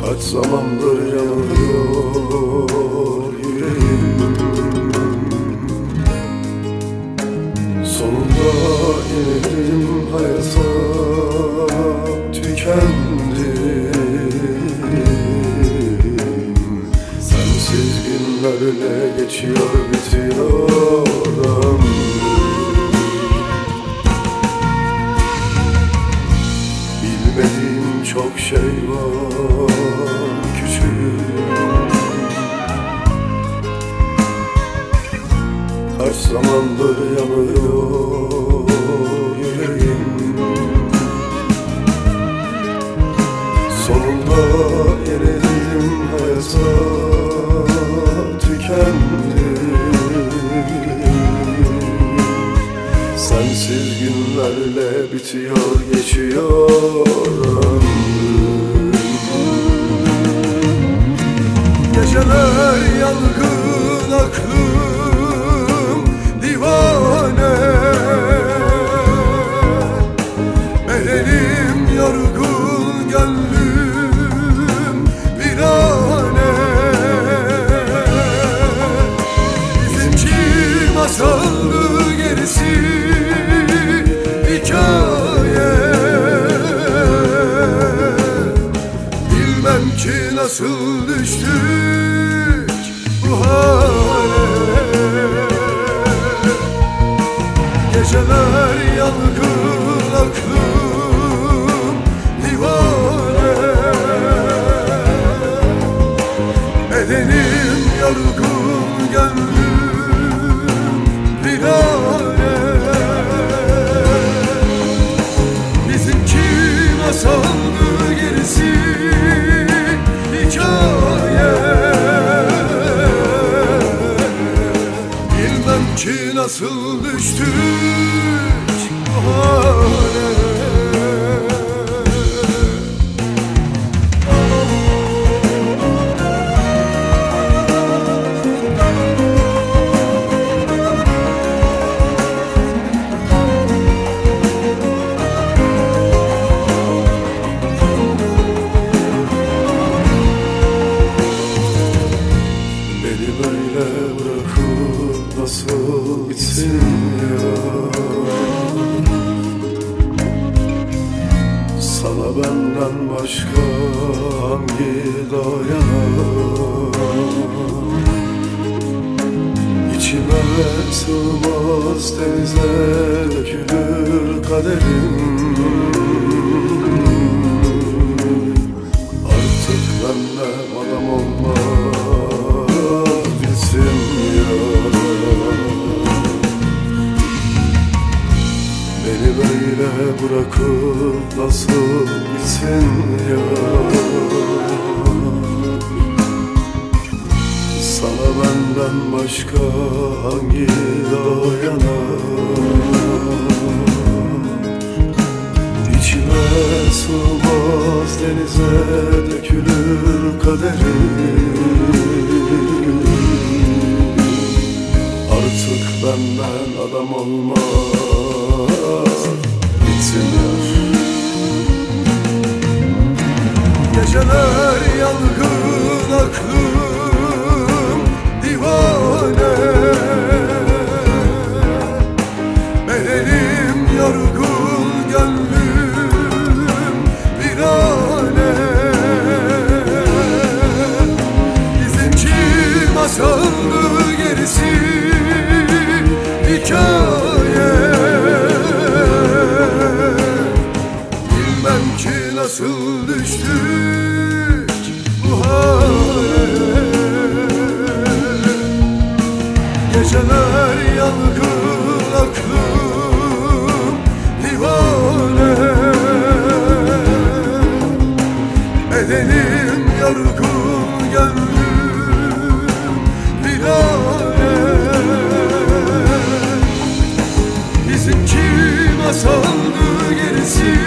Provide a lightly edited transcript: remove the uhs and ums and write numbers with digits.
Kaç zamandır yanıyor yüreğim. Sonunda yenildim hayata, tükendim. Sensiz günlerle geçiyor, bitiyor ömrüm. Bilmediğim çok şey var küçük. Kaç zamandır yanıyor yüreğim. Sonunda yenildim hayata, tükendim. Sensiz günlerle bitiyor, geçiyor ömrüm. Geceler yangın, aklım divane. Bedenim yorgun, gönlüm virane. Bizimki masaldı, gerisi hikaye. Bilmem ki nasıl düştük bu hale. Geceler yangın, aklım divane. Bedenim yorgun, gönlüm virane. Bizimki masaldı, gerisi hikaye. Bilmem ki nasıl düştük bu hale. Beni böyle bırakıp nasıl gitsin ya? Sana benden başka hangi dayanar? İçime sığmaz, denize dökülür kaderim. Artık benden adam olmaz, bilsin ya. Beni böyle bırakıp nasıl gitsin ya? Sana benden başka hangi dayanar? İçime sığmaz, denize dökülür kaderim. Artık benden adam olmaz, bitsin yar. Geceler yangın, aklım divane. Bedenim yorgun, gönlüm virane. Bizimki masaldı, gerisi hikaye. Bilmem ki nasıl düştük bu hale. Geceler yangın, aklım divane. Bedenim yorgun, gönlüm virane. Bizimki masaldı, gerisi